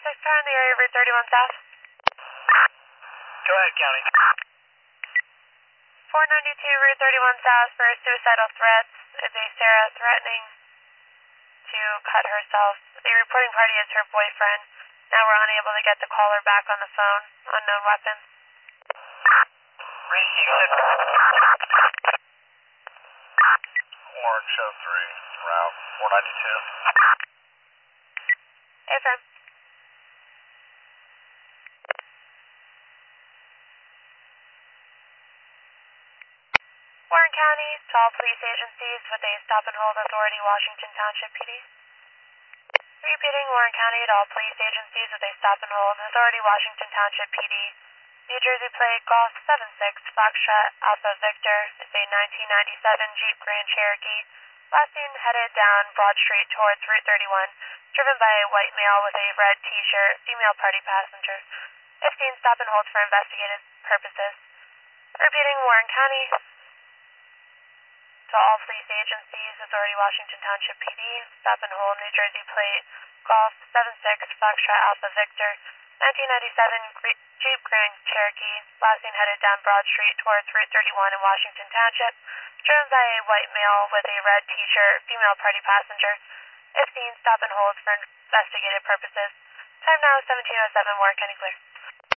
car in the area of Route 31 South. Go ahead, County. 492 Route 31 South for suicidal threats. Is a Sarah threatening to cut herself. The reporting party is her boyfriend. Now we're unable to get the caller back on the phone. Unknown weapon. Received. Orange 03, route 492. Affirm. Warren County, to all police agencies with a stop and hold authority, Washington Township PD. Repeating, Warren County to all police agencies with a stop and hold authority, Washington Township PD. New Jersey plate Golf 76 Foxtrot Alpha Victor is a 1997 Jeep Grand Cherokee. Last seen headed down Broad Street towards Route 31, driven by a white male with a red t-shirt, female party passenger. If seen, stop and hold for investigative purposes. Repeating, Warren County to all police agencies, authority Washington Township PD, stop and hold New Jersey plate Golf 76 Foxtrot Alpha Victor, 1997 Jeep Grand Cherokee, last seen headed down Broad Street towards Route 31 in Washington Township, driven by a white male with a red t-shirt, female party passenger. If seen, stop and hold for investigative purposes. Time now 17:07, Warren County clear.